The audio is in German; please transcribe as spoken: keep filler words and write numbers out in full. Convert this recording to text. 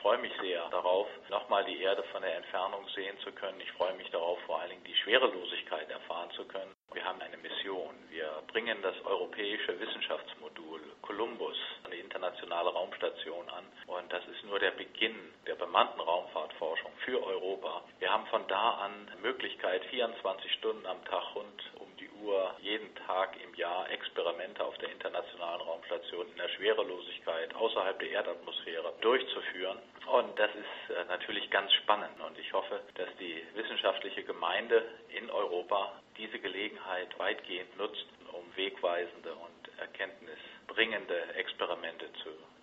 freue mich sehr darauf, nochmal die Erde von der Entfernung sehen zu können. Ich freue mich darauf, vor allen Dingen die Schwerelosigkeit erfahren zu können. Wir haben eine Mission. Wir bringen das europäische Wissenschaftsmodul Columbus an die internationale Raumstation an. Und das ist nur der Beginn der bemannten Raumfahrtforschung für Europa. Wir haben von da an Möglichkeit, vierundzwanzig Stunden am Tag rund um die Uhr, jeden Tag im Jahr Experimente auf der internationalen Raumstation in der Schwerelosigkeit außerhalb der Erdatmosphäre durchzuführen. Und das ist natürlich ganz spannend. Und ich hoffe, dass die wissenschaftliche Gemeinde in Europa diese Gelegenheit weitgehend nutzt, um wegweisende und erkenntnisbringende Experimente zu